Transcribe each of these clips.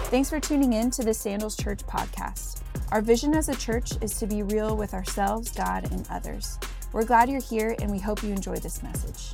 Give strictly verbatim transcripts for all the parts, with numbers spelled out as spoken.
Thanks for tuning in to the Sandals Church podcast. Our vision as a church is to be real with ourselves, God, and others. We're glad you're here, and we hope you enjoy this message.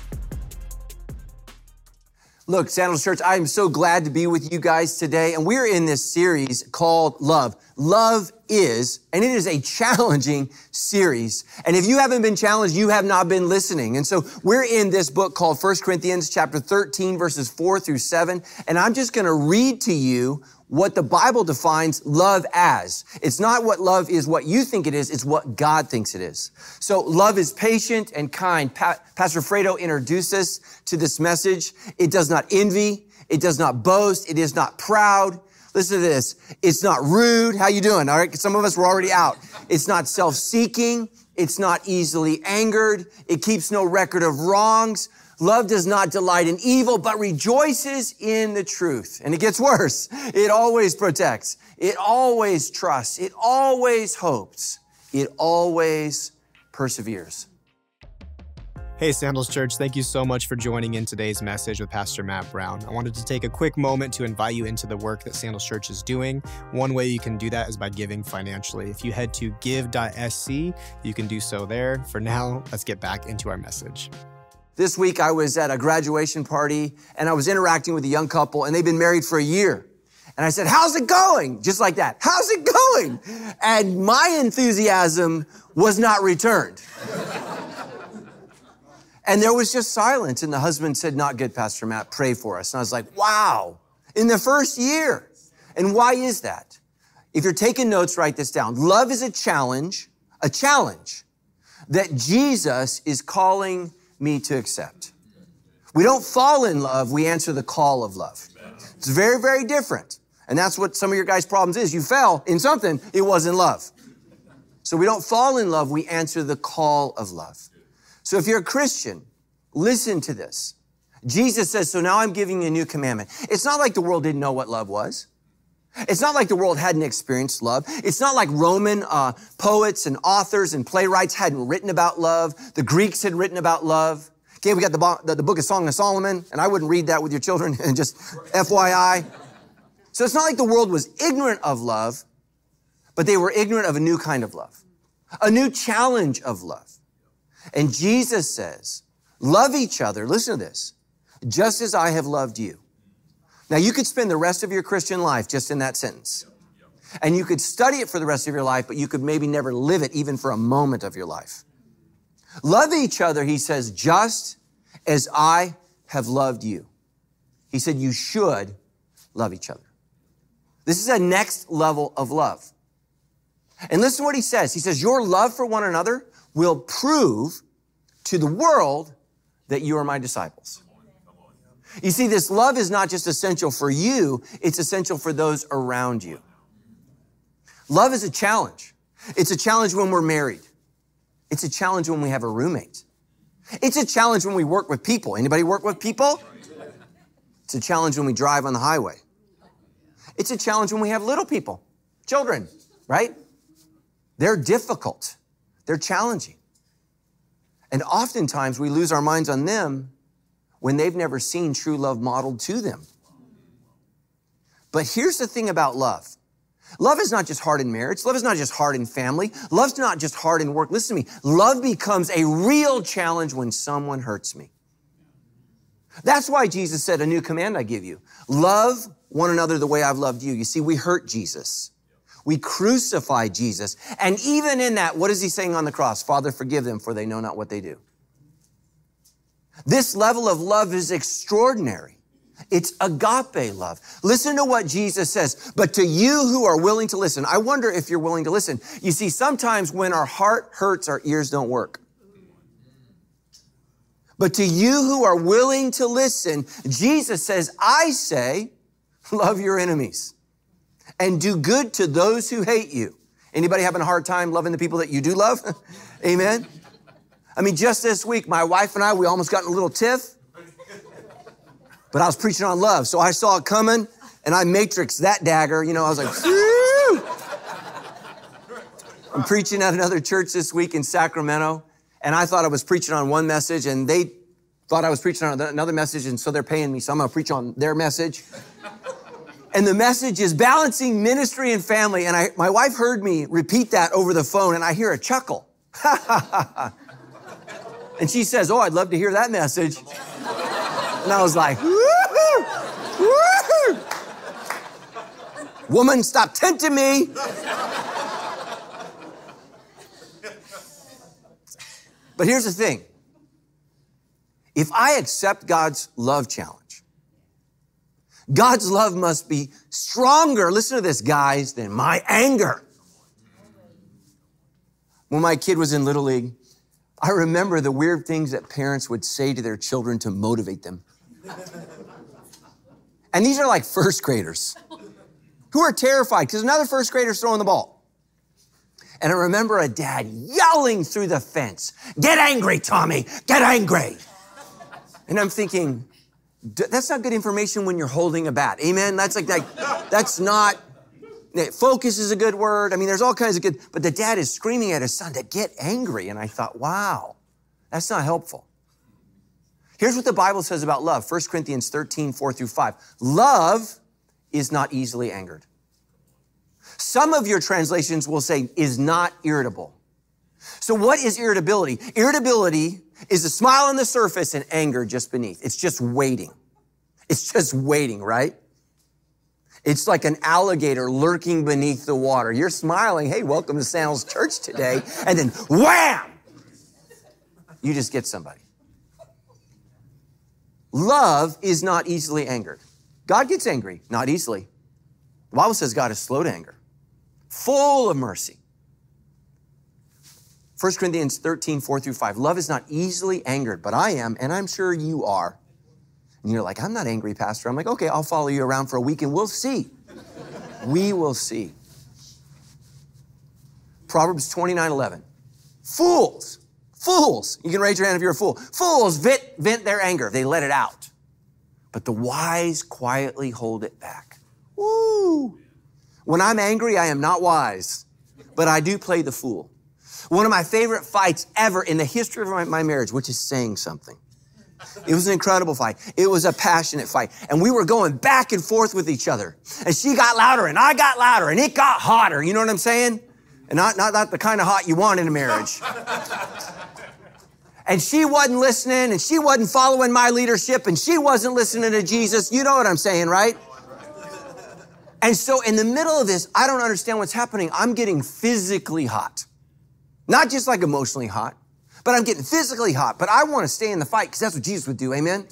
Look, Sandals Church, I am so glad to be with you guys today, and we're in this series called Love. Love is, and it is a challenging series. And if you haven't been challenged, you have not been listening. And so we're in this book called First Corinthians chapter thirteen, verses four through seven. And I'm just going to read to you what the Bible defines love as. It's not what love is what you think it is, it's what God thinks it is. So love is patient and kind. Pa- Pastor Fredo introduced us to this message. It does not envy. It does not boast. It is not proud. Listen to this. It's not rude. How you doing? All right. Some of us were already out. It's not self-seeking. It's not easily angered. It keeps no record of wrongs. Love does not delight in evil, but rejoices in the truth. And it gets worse. It always protects. It always trusts. It always hopes. It always perseveres. Hey, Sandals Church, thank you so much for joining in today's message with Pastor Matt Brown. I wanted to take a quick moment to invite you into the work that Sandals Church is doing. One way you can do that is by giving financially. If you head to give dot s c, you can do so there. For now, let's get back into our message. This week, I was at a graduation party, and I was interacting with a young couple, and they've been married for a year. And I said, how's it going? Just like that. How's it going? And my enthusiasm was not returned. And there was just silence. And the husband said, not good, Pastor Matt, pray for us. And I was like, wow, in the first year. And why is that? If you're taking notes, write this down. Love is a challenge, a challenge that Jesus is calling me to accept. We don't fall in love, we answer the call of love. It's very, very different. And that's what some of your guys' problems is. You fell in something, it wasn't love. So we don't fall in love, we answer the call of love. So if you're a Christian, listen to this. Jesus says, so now I'm giving you a new commandment. It's not like the world didn't know what love was. It's not like the world hadn't experienced love. It's not like Roman uh, poets and authors and playwrights hadn't written about love. The Greeks had written about love. Okay, we got the, the, the book of Song of Solomon, and I wouldn't read that with your children, and just F Y I. So it's not like the world was ignorant of love, but they were ignorant of a new kind of love, a new challenge of love. And Jesus says, love each other, listen to this, just as I have loved you. Now, you could spend the rest of your Christian life just in that sentence. And you could study it for the rest of your life, but you could maybe never live it even for a moment of your life. Love each other, he says, just as I have loved you. He said, you should love each other. This is a next level of love. And listen to what he says. He says, your love for one another will prove to the world that you are my disciples. You see, this love is not just essential for you, it's essential for those around you. Love is a challenge. It's a challenge when we're married. It's a challenge when we have a roommate. It's a challenge when we work with people. Anybody work with people? It's a challenge when we drive on the highway. It's a challenge when we have little people, children, right? They're difficult. They're challenging. And oftentimes we lose our minds on them when they've never seen true love modeled to them. But here's the thing about love. Love is not just hard in marriage. Love is not just hard in family. Love's not just hard in work. Listen to me. Love becomes a real challenge when someone hurts me. That's why Jesus said, a new command I give you. Love one another the way I've loved you. You see, we hurt Jesus. We crucify Jesus. And even in that, what is he saying on the cross? Father, forgive them, for they know not what they do. This level of love is extraordinary. It's agape love. Listen to what Jesus says. But to you who are willing to listen, I wonder if you're willing to listen. You see, sometimes when our heart hurts, our ears don't work. But to you who are willing to listen, Jesus says, I say, love your enemies and do good to those who hate you. Anybody having a hard time loving the people that you do love? Amen. I mean, just this week, my wife and I, we almost got in a little tiff, but I was preaching on love. So I saw it coming and I matrixed that dagger. You know, I was like, whoo! I'm preaching at another church this week in Sacramento, and I thought I was preaching on one message, and they thought I was preaching on another message, and so they're paying me, so I'm going to preach on their message. And the message is balancing ministry and family. And I, my wife heard me repeat that over the phone, and I hear a chuckle. And she says, oh, I'd love to hear that message. And I was like, woo-hoo, woo-hoo. Woman, stop tempting me. But here's the thing. If I accept God's love challenge, God's love must be stronger, listen to this, guys, than my anger. When my kid was in Little League, I remember the weird things that parents would say to their children to motivate them. And these are like first graders who are terrified because another first grader's throwing the ball. And I remember a dad yelling through the fence, get angry, Tommy, get angry. And I'm thinking, that's not good information when you're holding a bat. Amen? That's like, like that's not, focus is a good word. I mean, there's all kinds of good, but the dad is screaming at his son to get angry. And I thought, wow, that's not helpful. Here's what the Bible says about love. First Corinthians thirteen, four through five. Love is not easily angered. Some of your translations will say is not irritable. So what is irritability? Irritability is a smile on the surface and anger just beneath. It's just waiting. It's just waiting, right? It's like an alligator lurking beneath the water. You're smiling, hey, welcome to Sandals Church today. And then wham! You just get somebody. Love is not easily angered. God gets angry, not easily. The Bible says God is slow to anger, full of mercy. First Corinthians thirteen, four through five. Love is not easily angered, but I am, and I'm sure you are. And you're like, I'm not angry, Pastor. I'm like, okay, I'll follow you around for a week and we'll see. We will see. Proverbs twenty-nine, eleven. Fools, fools. You can raise your hand if you're a fool. Fools vent, vent their anger. They let it out. But the wise quietly hold it back. Woo! When I'm angry, I am not wise, but I do play the fool. One of my favorite fights ever in the history of my, my marriage, which is saying something. It was an incredible fight. It was a passionate fight. And we were going back and forth with each other. And she got louder and I got louder and it got hotter. You know what I'm saying? And not, not, not the kind of hot you want in a marriage. And she wasn't listening and she wasn't following my leadership and she wasn't listening to Jesus. You know what I'm saying, right? And so in the middle of this, I don't understand what's happening. I'm getting physically hot. Not just like emotionally hot, but I'm getting physically hot. But I want to stay in the fight because that's what Jesus would do. Amen?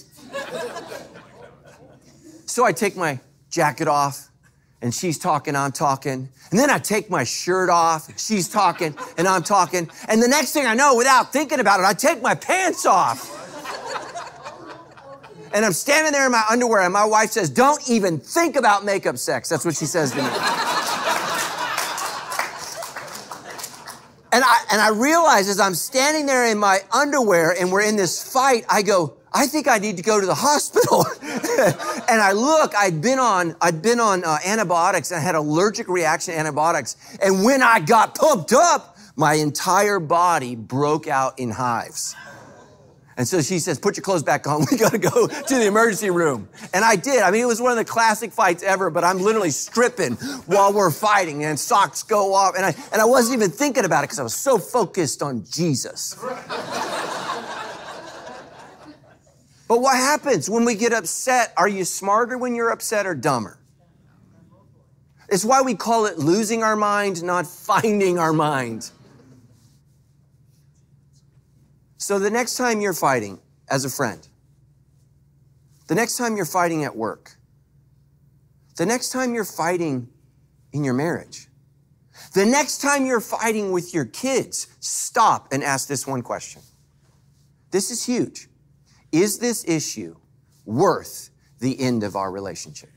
So I take my jacket off and she's talking, I'm talking. And then I take my shirt off, she's talking, and I'm talking. And the next thing I know, without thinking about it, I take my pants off. And I'm standing there in my underwear and my wife says, don't even think about makeup sex. That's what she says to me. And I, and I realize as I'm standing there in my underwear and we're in this fight, I go, I think I need to go to the hospital. And I look, I'd been on, I'd been on uh, antibiotics and I had allergic reaction to antibiotics. And when I got pumped up, my entire body broke out in hives. And so she says, put your clothes back on. We got to go to the emergency room. And I did. I mean, it was one of the classic fights ever, but I'm literally stripping while we're fighting and socks go off. And I, and I wasn't even thinking about it because I was so focused on Jesus. But what happens when we get upset? Are you smarter when you're upset or dumber? It's why we call it losing our mind, not finding our mind. So the next time you're fighting as a friend, the next time you're fighting at work, the next time you're fighting in your marriage, the next time you're fighting with your kids, stop and ask this one question. This is huge. Is this issue worth the end of our relationship?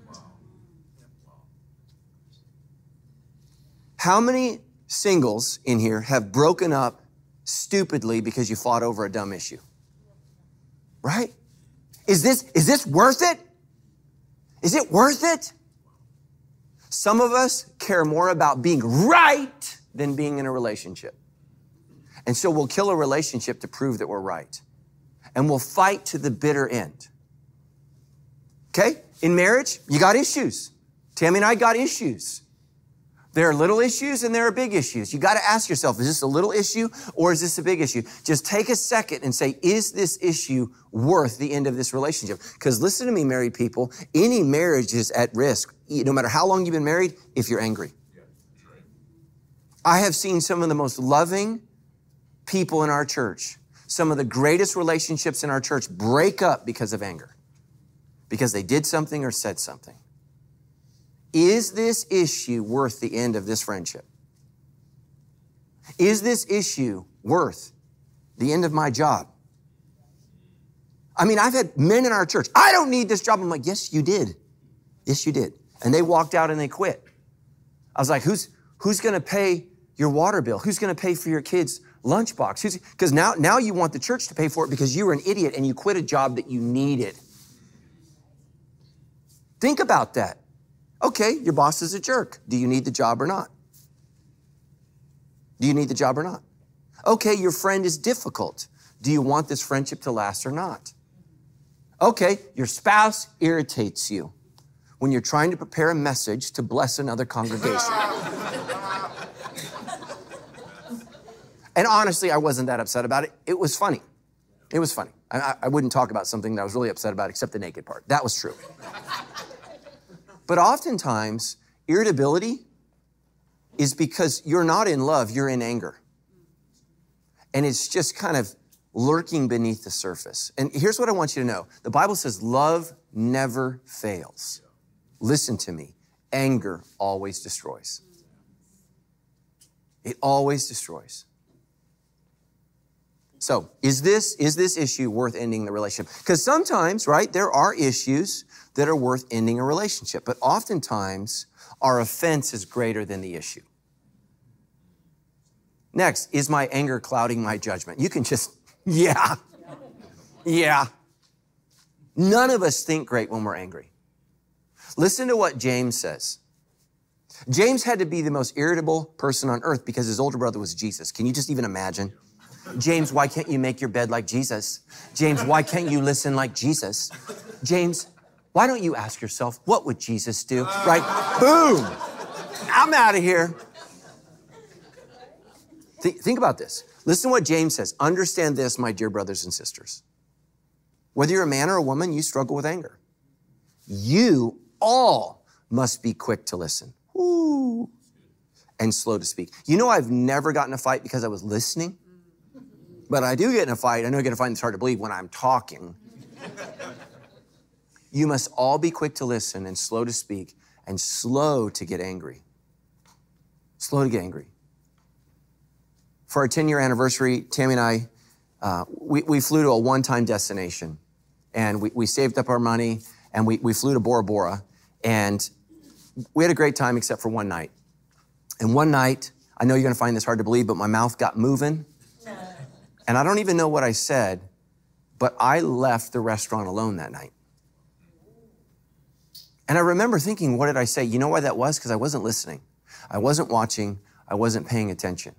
How many singles in here have broken up stupidly because you fought over a dumb issue? Right? Is this, is this worth it? Is it worth it? Some of us care more about being right than being in a relationship. And so we'll kill a relationship to prove that we're right. And we'll fight to the bitter end. Okay? In marriage, you got issues. Tammy and I got issues. There are little issues and there are big issues. You got to ask yourself, is this a little issue or is this a big issue? Just take a second and say, is this issue worth the end of this relationship? Because listen to me, married people, any marriage is at risk, no matter how long you've been married, if you're angry. I have seen some of the most loving people in our church, some of the greatest relationships in our church break up because of anger, because they did something or said something. Is this issue worth the end of this friendship? Is this issue worth the end of my job? I mean, I've had men in our church, I don't need this job. I'm like, yes, you did. Yes, you did. And they walked out and they quit. I was like, who's, who's going to pay your water bill? Who's going to pay for your kids' lunchbox? Because now, now you want the church to pay for it because you were an idiot and you quit a job that you needed. Think about that. Okay, your boss is a jerk. Do you need the job or not? Do you need the job or not? Okay, your friend is difficult. Do you want this friendship to last or not? Okay, your spouse irritates you when you're trying to prepare a message to bless another congregation. And honestly, I wasn't that upset about it. It was funny. It was funny. I, I wouldn't talk about something that I was really upset about except the naked part. That was true. But oftentimes, irritability is because you're not in love, you're in anger. And it's just kind of lurking beneath the surface. And here's what I want you to know. The Bible says love never fails. Listen to me. Anger always destroys. It always destroys. So is this, is this issue worth ending the relationship? Because sometimes, right, there are issues that are worth ending a relationship. But oftentimes, our offense is greater than the issue. Next, is my anger clouding my judgment? You can just, yeah, yeah. None of us think great when we're angry. Listen to what James says. James had to be the most irritable person on earth because his older brother was Jesus. Can you just even imagine? James, why can't you make your bed like Jesus? James, why can't you listen like Jesus? James, why don't you ask yourself, what would Jesus do? Right? Boom. I'm out of here. Think, think about this. Listen to what James says. Understand this, my dear brothers and sisters. Whether you're a man or a woman, you struggle with anger. You all must be quick to listen. Ooh. And slow to speak. You know, I've never gotten in a fight because I was listening. But I do get in a fight. I know I get in a fight, it's hard to believe when I'm talking. You must all be quick to listen and slow to speak and slow to get angry. Slow to get angry. For our ten-year anniversary, Tammy and I, uh, we, we flew to a one-time destination. And we, we saved up our money, and we, we flew to Bora Bora. And we had a great time except for one night. And one night, I know you're going to find this hard to believe, but my mouth got moving. And I don't even know what I said, but I left the restaurant alone that night. And I remember thinking, what did I say? You know why that was? Because I wasn't listening. I wasn't watching. I wasn't paying attention.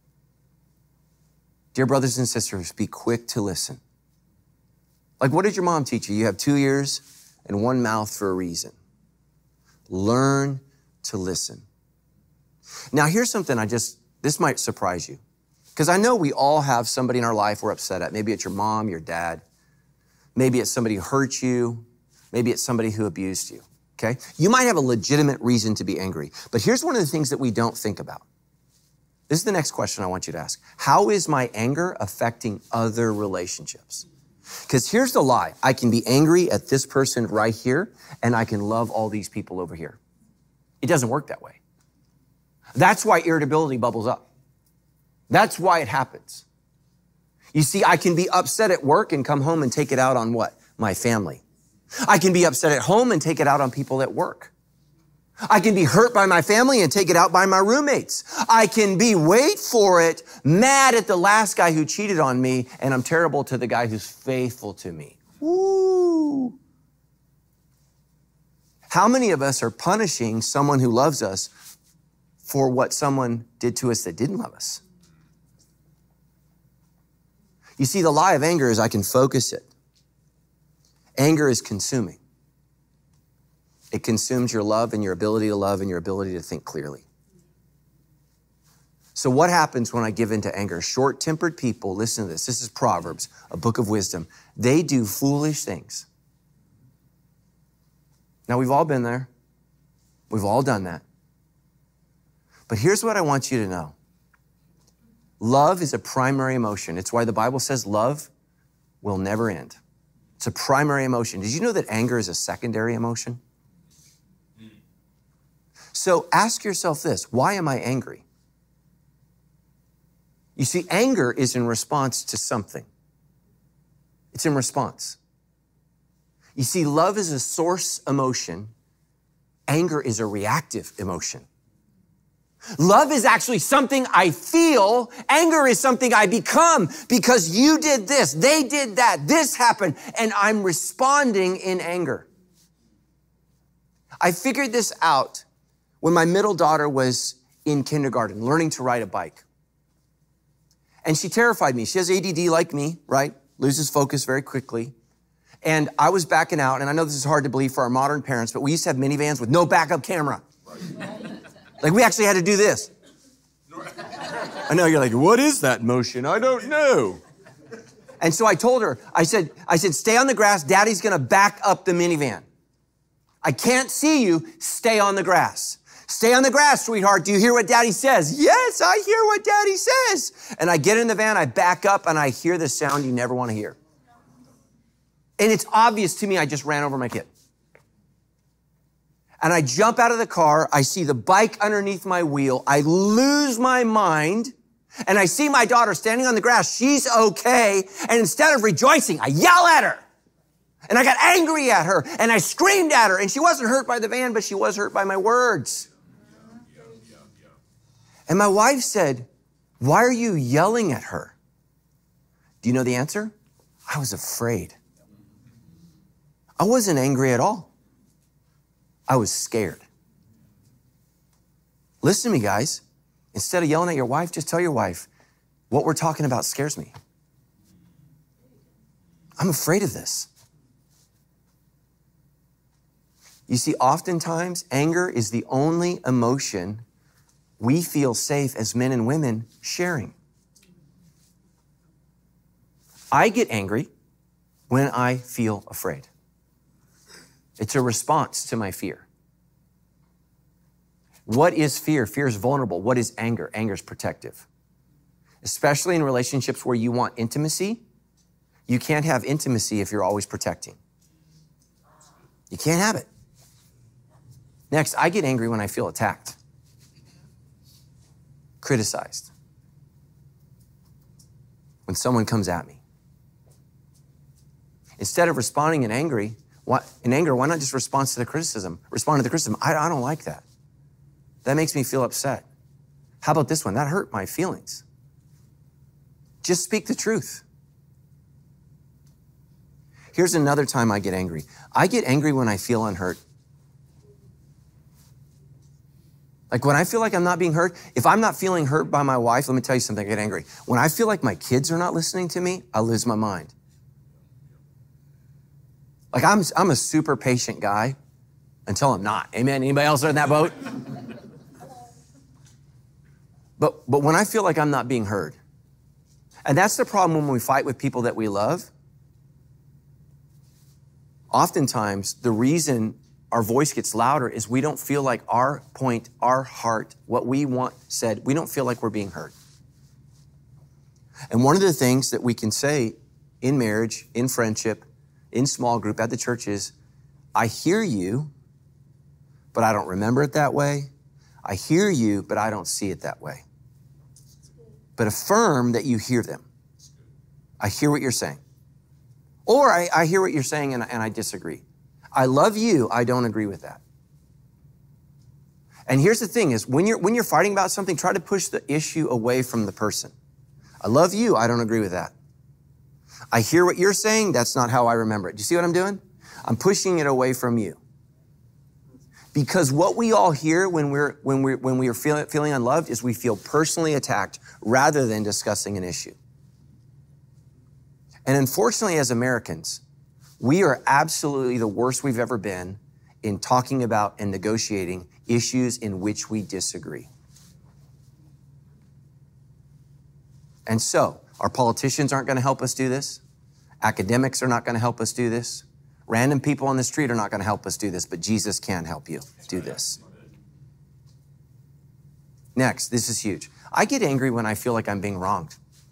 Dear brothers and sisters, be quick to listen. Like, what did your mom teach you? You have two ears and one mouth for a reason. Learn to listen. Now, here's something I just, this might surprise you. Because I know we all have somebody in our life we're upset at. Maybe it's your mom, your dad. Maybe it's somebody who hurt you. Maybe it's somebody who abused you, okay? You might have a legitimate reason to be angry. But here's one of the things that we don't think about. This is the next question I want you to ask. How is my anger affecting other relationships? Because here's the lie. I can be angry at this person right here, and I can love all these people over here. It doesn't work that way. That's why irritability bubbles up. That's why it happens. You see, I can be upset at work and come home and take it out on what? My family. I can be upset at home and take it out on people at work. I can be hurt by my family and take it out by my roommates. I can be, wait for it, mad at the last guy who cheated on me, and I'm terrible to the guy who's faithful to me. Woo! How many of us are punishing someone who loves us for what someone did to us that didn't love us? You see, the lie of anger is I can focus it. Anger is consuming. It consumes your love and your ability to love and your ability to think clearly. So what happens when I give into anger? Short-tempered people, listen to this. This is Proverbs, a book of wisdom. They do foolish things. Now, we've all been there. We've all done that. But here's what I want you to know. Love is a primary emotion. It's why the Bible says love will never end. It's a primary emotion. Did you know that anger is a secondary emotion? So ask yourself this, why am I angry? You see, anger is in response to something. It's in response. You see, love is a source emotion. Anger is a reactive emotion. Love is actually something I feel. Anger is something I become because you did this, they did that, this happened, and I'm responding in anger. I figured this out when my middle daughter was in kindergarten, learning to ride a bike. And she terrified me. She has A D D like me, right? Loses focus very quickly. And I was backing out, and I know this is hard to believe for our modern parents, but we used to have minivans with no backup camera. Like we actually had to do this. I know you're like, what is that motion? I don't know. And so I told her, I said, I said, stay on the grass. Daddy's gonna back up the minivan. I can't see you. Stay on the grass. Stay on the grass, sweetheart. Do you hear what Daddy says? Yes, I hear what Daddy says. And I get in the van, I back up, and I hear the sound you never want to hear. And it's obvious to me I just ran over my kid. And I jump out of the car, I see the bike underneath my wheel, I lose my mind, and I see my daughter standing on the grass. She's okay. And instead of rejoicing, I yell at her. And I got angry at her, and I screamed at her. And she wasn't hurt by the van, but she was hurt by my words. And my wife said, why are you yelling at her? Do you know the answer? I was afraid. I wasn't angry at all. I was scared. Listen to me, guys. Instead of yelling at your wife, just tell your wife, what we're talking about scares me. I'm afraid of this. You see, oftentimes, anger is the only emotion we feel safe as men and women sharing. I get angry when I feel afraid. It's a response to my fear. What is fear? Fear is vulnerable. What is anger? Anger is protective. Especially in relationships where you want intimacy, you can't have intimacy if you're always protecting. You can't have it. Next, I get angry when I feel attacked, criticized, when someone comes at me. Instead of responding in angry, why, in anger, why not just respond to the criticism? Respond to the criticism. I, I don't like that. That makes me feel upset. How about this one? That hurt my feelings. Just speak the truth. Here's another time I get angry. I get angry when I feel unheard. Like when I feel like I'm not being heard, if I'm not feeling hurt by my wife, let me tell you something, I get angry. When I feel like my kids are not listening to me, I lose my mind. Like I'm, I'm a super patient guy until I'm not. Amen? Anybody else in that boat? But, but when I feel like I'm not being heard, and that's the problem when we fight with people that we love, oftentimes the reason our voice gets louder is we don't feel like our point, our heart, what we want said, we don't feel like we're being heard. And one of the things that we can say in marriage, in friendship, in small group, at the church is, I hear you, but I don't remember it that way. I hear you, but I don't see it that way. But affirm that you hear them. I hear what you're saying. Or I, I hear what you're saying and, and I disagree. I love you, I don't agree with that. And here's the thing is, when you're, when you're fighting about something, try to push the issue away from the person. I love you, I don't agree with that. I hear what you're saying, that's not how I remember it. Do you see what I'm doing? I'm pushing it away from you. Because what we all hear when we're, when we're, when we are feel, feeling unloved is we feel personally attacked rather than discussing an issue. And unfortunately, as Americans, we are absolutely the worst we've ever been in talking about and negotiating issues in which we disagree. And so, our politicians aren't going to help us do this. Academics are not going to help us do this. Random people on the street are not going to help us do this, but Jesus can help you do this. Next, this is huge. I get angry when I feel like I'm being wronged.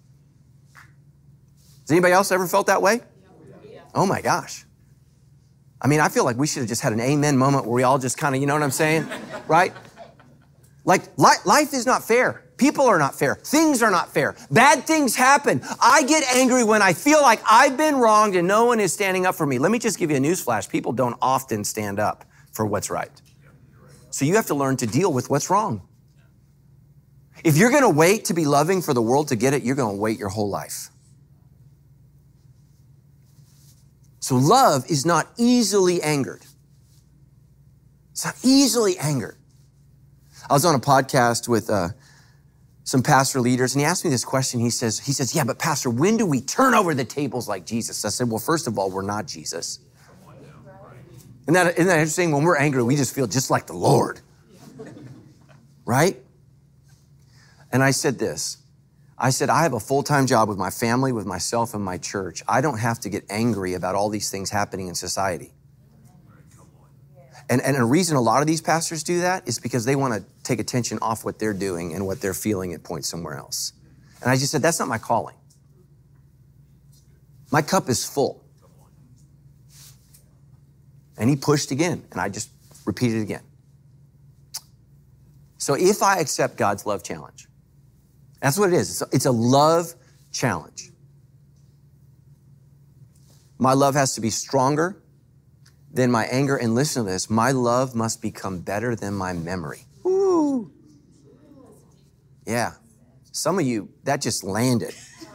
Has anybody else ever felt that way? Oh my gosh. I mean, I feel like we should have just had an amen moment where we all just kind of, you know what I'm saying? Right? Like, li- life is not fair. People are not fair. Things are not fair. Bad things happen. I get angry when I feel like I've been wronged and no one is standing up for me. Let me just give you a newsflash. People don't often stand up for what's right. So you have to learn to deal with what's wrong. If you're going to wait to be loving for the world to get it, you're going to wait your whole life. So love is not easily angered. It's not easily angered. I was on a podcast with uh, some pastor leaders, and he asked me this question. He says, he says, yeah, but pastor, when do we turn over the tables like Jesus? I said, well, first of all, we're not Jesus. Isn't that, isn't that interesting? When we're angry, we just feel just like the Lord. Right? And I said this. I said, I have a full-time job with my family, with myself, and my church. I don't have to get angry about all these things happening in society. And, and a reason a lot of these pastors do that is because they want to take attention off what they're doing and what they're feeling and point somewhere else. And I just said, that's not my calling. My cup is full. And he pushed again, and I just repeated again. So if I accept God's love challenge, that's what it is. It's a, it's a love challenge. My love has to be stronger than my anger. And listen to this. My love must become better than my memory. Woo. Yeah. Some of you, that just landed.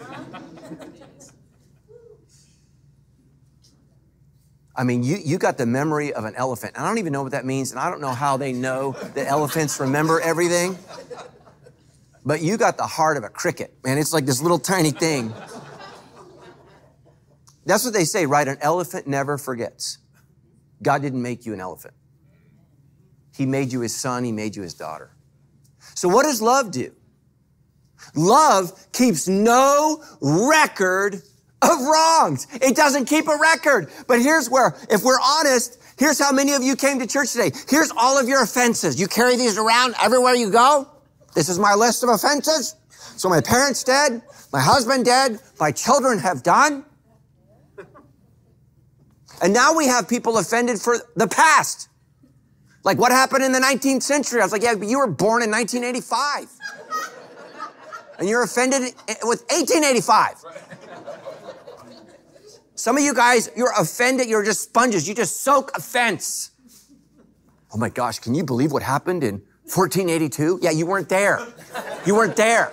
I mean, you, you got the memory of an elephant. And I don't even know what that means. And I don't know how they know that elephants remember everything. But you got the heart of a cricket, man. It's like this little tiny thing. That's what they say, right? An elephant never forgets. God didn't make you an elephant. He made you his son. He made you his daughter. So what does love do? Love keeps no record of wrongs. It doesn't keep a record. But here's where, if we're honest, here's how many of you came to church today. Here's all of your offenses. You carry these around everywhere you go. This is my list of offenses. So my parents did, my husband did, my children have done. And now we have people offended for the past. Like what happened in the nineteenth century? I was like, yeah, but you were born in nineteen eighty-five. And you're offended with eighteen eighty-five. Some of you guys, you're offended, you're just sponges. You just soak offense. Oh my gosh, can you believe what happened in fourteen eighty-two? Yeah, you weren't there. You weren't there.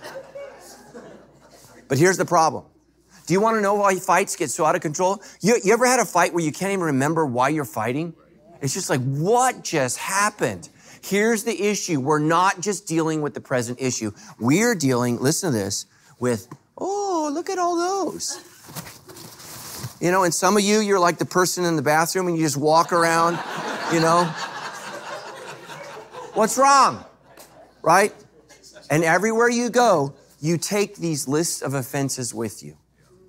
But here's the problem. Do you want to know why fights get so out of control? You, you ever had a fight where you can't even remember why you're fighting? It's just like, what just happened? Here's the issue. We're not just dealing with the present issue. We're dealing, listen to this, with, oh, look at all those. You know, and some of you, you're like the person in the bathroom and you just walk around, you know. What's wrong? Right? And everywhere you go, you take these lists of offenses with you.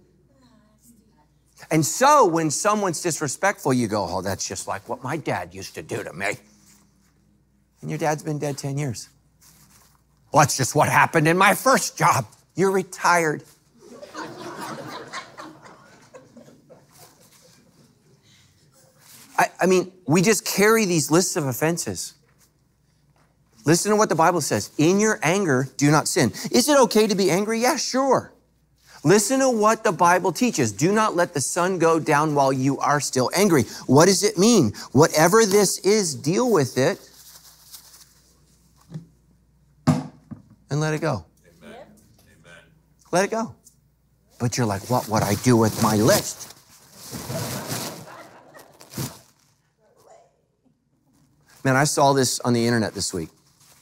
And so when someone's disrespectful, you go, oh, that's just like what my dad used to do to me. And your dad's been dead ten years. Well, that's just what happened in my first job. You're retired. I, I mean, we just carry these lists of offenses. Listen to what the Bible says. In your anger, do not sin. Is it okay to be angry? Yeah, sure. Listen to what the Bible teaches. Do not let the sun go down while you are still angry. What does it mean? Whatever this is, deal with it and let it go. Amen. Amen. Let it go. But you're like, what would I do with my list? Man, I saw this on the internet this week,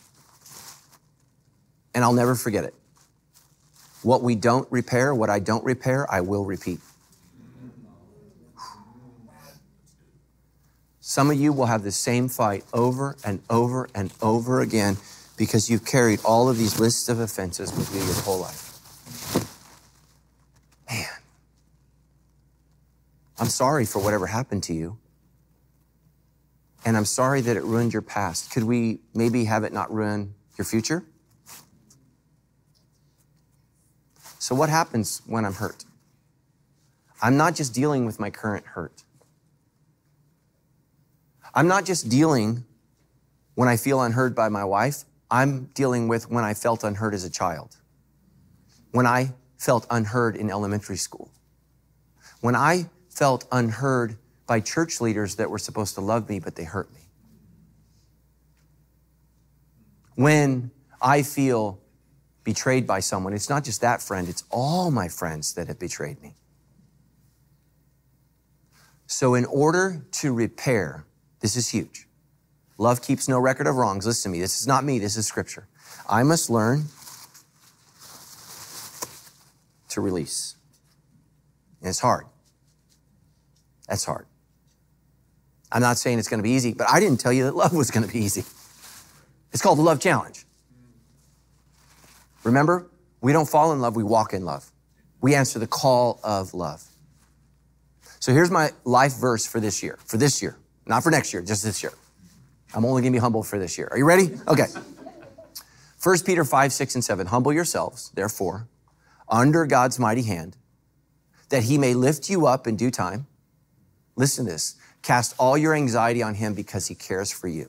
and I'll never forget it. What we don't repair, what I don't repair, I will repeat. Some of you will have the same fight over and over and over again because you've carried all of these lists of offenses with you your whole life. Man, I'm sorry for whatever happened to you. And I'm sorry that it ruined your past. Could we maybe have it not ruin your future? So what happens when I'm hurt? I'm not just dealing with my current hurt. I'm not just dealing when I feel unheard by my wife. I'm dealing with when I felt unheard as a child. When I felt unheard in elementary school. When I felt unheard by church leaders that were supposed to love me, but they hurt me. When I feel betrayed by someone, it's not just that friend, it's all my friends that have betrayed me. So in order to repair, this is huge. Love keeps no record of wrongs. Listen to me. This is not me. This is scripture. I must learn to release. And it's hard. That's hard. I'm not saying it's going to be easy, but I didn't tell you that love was going to be easy. It's called the Love Challenge. Remember, we don't fall in love. We walk in love. We answer the call of love. So here's my life verse for this year. For this year. Not for next year, just this year. I'm only going to be humble for this year. Are you ready? Okay. First Peter five, six, and seven. Humble yourselves, therefore, under God's mighty hand, that he may lift you up in due time. Listen to this. Cast all your anxiety on him because he cares for you.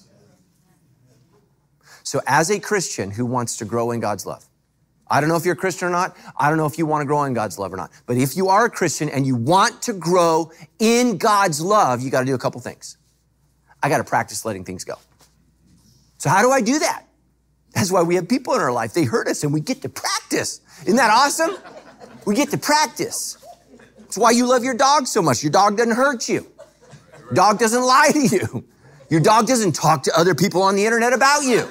So as a Christian who wants to grow in God's love, I don't know if you're a Christian or not. I don't know if you want to grow in God's love or not. But if you are a Christian and you want to grow in God's love, you got to do a couple things. I got to practice letting things go. So how do I do that? That's why we have people in our life. They hurt us and we get to practice. Isn't that awesome? We get to practice. That's why you love your dog so much. Your dog doesn't hurt you. Your dog doesn't lie to you. Your dog doesn't talk to other people on the internet about you.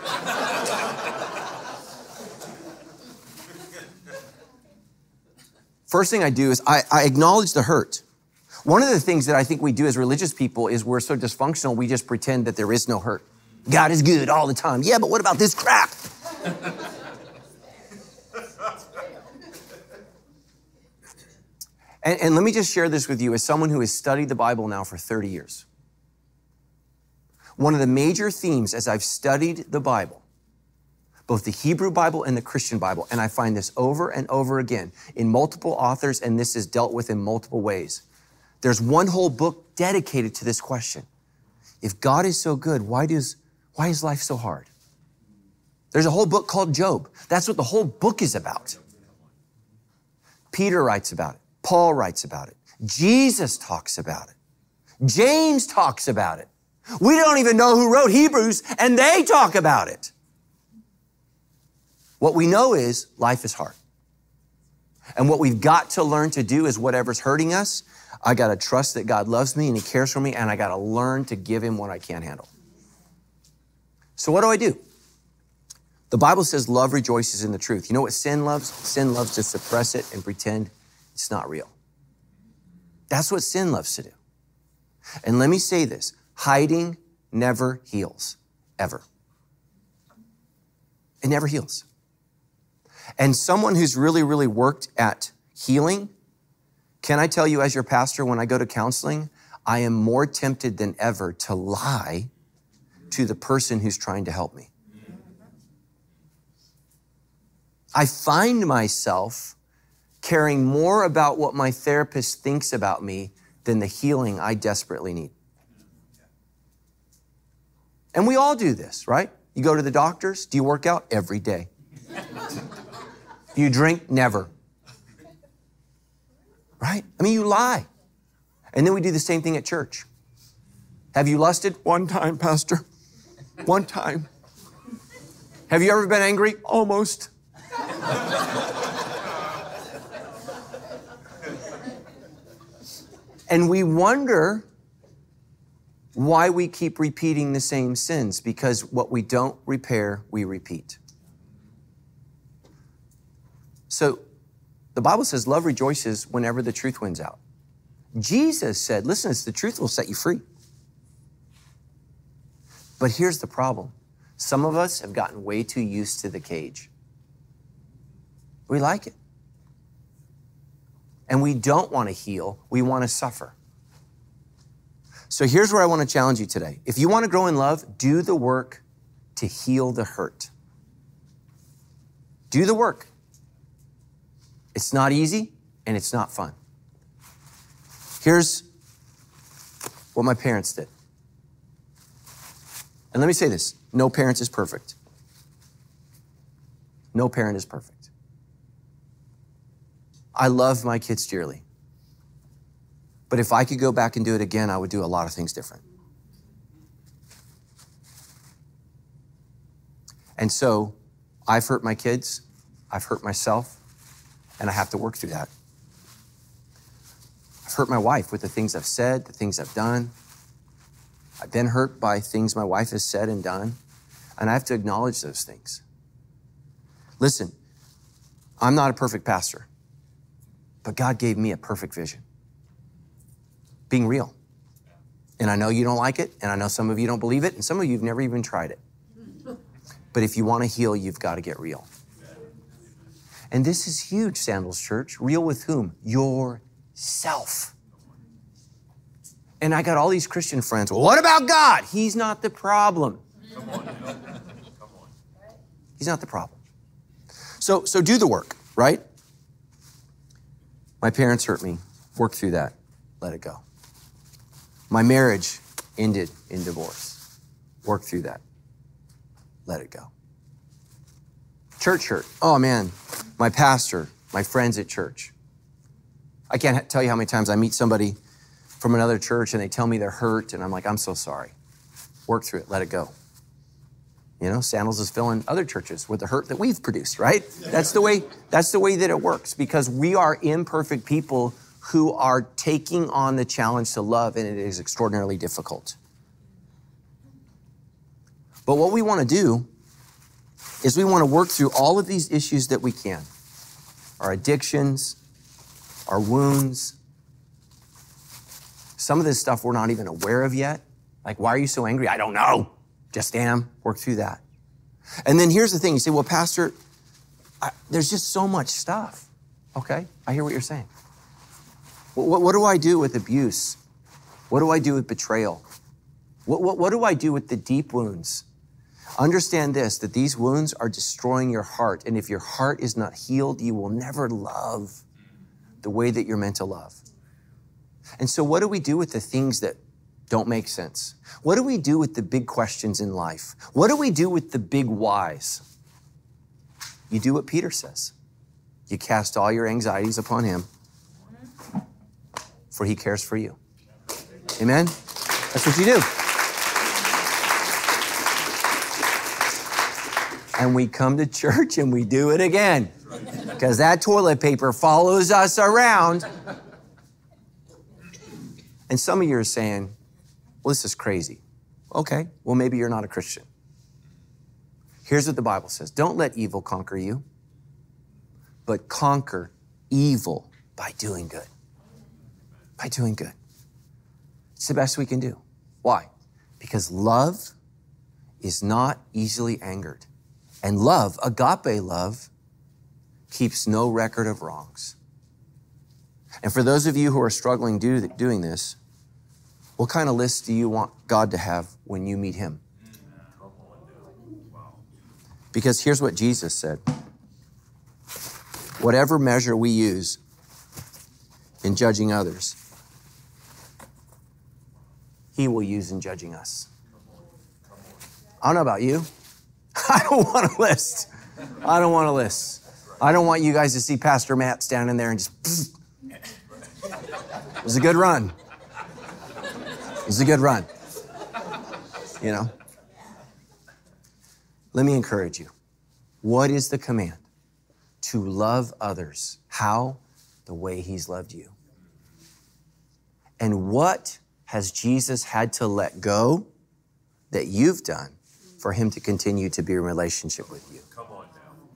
First thing I do is I, I acknowledge the hurt. One of the things that I think we do as religious people is we're so dysfunctional, we just pretend that there is no hurt. God is good all the time. Yeah, but what about this crap? and, and let me just share this with you as someone who has studied the Bible now for thirty years. One of the major themes as I've studied the Bible, both the Hebrew Bible and the Christian Bible, and I find this over and over again in multiple authors, and this is dealt with in multiple ways. There's one whole book dedicated to this question. If God is so good, why does, why is life so hard? There's a whole book called Job. That's what the whole book is about. Peter writes about it. Paul writes about it. Jesus talks about it. James talks about it. We don't even know who wrote Hebrews, and they talk about it. What we know is life is hard. And what we've got to learn to do is whatever's hurting us, I got to trust that God loves me and he cares for me, and I got to learn to give him what I can't handle. So what do I do? The Bible says love rejoices in the truth. You know what sin loves? Sin loves to suppress it and pretend it's not real. That's what sin loves to do. And let me say this, hiding never heals, ever. It never heals. And someone who's really, really worked at healing, can I tell you as your pastor, when I go to counseling, I am more tempted than ever to lie to the person who's trying to help me. I find myself caring more about what my therapist thinks about me than the healing I desperately need. And we all do this, right? You go to the doctors. Do you work out? Every day. Do you drink? Never. Right? I mean, you lie. And then we do the same thing at church. Have you lusted? One time, Pastor. One time. Have you ever been angry? Almost. And we wonder why we keep repeating the same sins, because what we don't repair, we repeat. So the Bible says love rejoices whenever the truth wins out. Jesus said, listen, it's the truth will set you free. But here's the problem. Some of us have gotten way too used to the cage. We like it. And we don't want to heal. We want to suffer. So here's where I want to challenge you today. If you want to grow in love, do the work to heal the hurt. Do the work. It's not easy and it's not fun. Here's what my parents did. And let me say this, no parent is perfect. No parent is perfect. I love my kids dearly. But if I could go back and do it again, I would do a lot of things different. And so I've hurt my kids, I've hurt myself, and I have to work through that. I've hurt my wife with the things I've said, the things I've done. I've been hurt by things my wife has said and done, and I have to acknowledge those things. Listen, I'm not a perfect pastor, but God gave me a perfect vision. Being real. And I know you don't like it, and I know some of you don't believe it, and some of you have never even tried it. But if you want to heal, you've got to get real. And this is huge, Sandals Church. Real with whom? Yourself. And I got all these Christian friends. Well, what about God? He's not the problem. Come on. Come on. He's not the problem. So, so do the work, right? My parents hurt me. Work through that. Let it go. My marriage ended in divorce. Work through that. Let it go. Church hurt. Oh man, my pastor, my friends at church. I can't tell you how many times I meet somebody from another church and they tell me they're hurt and I'm like, I'm so sorry. Work through it, let it go. You know, Sandals is filling other churches with the hurt that we've produced, right? That's the way, that's the way that it works because we are imperfect people who are taking on the challenge to love, and it is extraordinarily difficult. But what we want to do is we want to work through all of these issues that we can. Our addictions, our wounds. Some of this stuff we're not even aware of yet. Like, why are you so angry? I don't know. Just am. Work through that. And then here's the thing. You say, well, Pastor, I, there's just so much stuff. Okay, I hear what you're saying. What, what do I do with abuse? What do I do with betrayal? What, what, what do I do with the deep wounds? Understand this, that these wounds are destroying your heart. And if your heart is not healed, you will never love the way that you're meant to love. And so what do we do with the things that don't make sense? What do we do with the big questions in life? What do we do with the big whys? You do what Peter says. You cast all your anxieties upon him, for he cares for you. Amen? That's what you do. And we come to church and we do it again. Because that toilet paper follows us around. And some of you are saying, well, this is crazy. Okay, well, maybe you're not a Christian. Here's what the Bible says. Don't let evil conquer you, but conquer evil by doing good. By doing good. It's the best we can do. Why? Because love is not easily angered. And love, agape love, keeps no record of wrongs. And for those of you who are struggling do, doing this, what kind of list do you want God to have when you meet him? Because here's what Jesus said. Whatever measure we use in judging others, he will use in judging us. I don't know about you. I don't want a list. I don't want a list. I don't want you guys to see Pastor Matt standing there and just, pfft. It was a good run. It was a good run. You know? Let me encourage you. What is the command? To love others. How? The way he's loved you. And what has Jesus had to let go that you've done for him to continue to be in relationship with you? Come on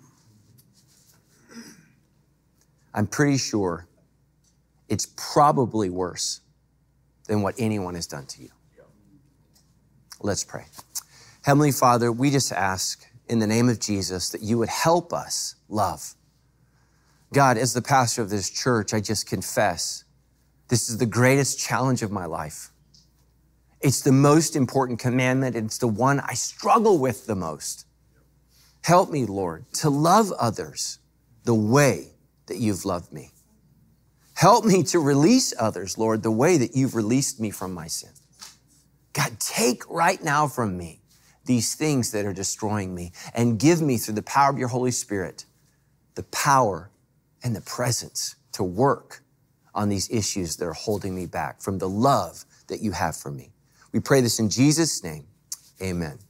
now. I'm pretty sure it's probably worse than what anyone has done to you. Let's pray. Heavenly Father, we just ask in the name of Jesus that you would help us love. God, as the pastor of this church, I just confess this is the greatest challenge of my life. It's the most important commandment, and it's the one I struggle with the most. Help me, Lord, to love others the way that you've loved me. Help me to release others, Lord, the way that you've released me from my sin. God, take right now from me these things that are destroying me and give me, through the power of your Holy Spirit, the power and the presence to work on these issues that are holding me back from the love that you have for me. We pray this in Jesus' name. Amen.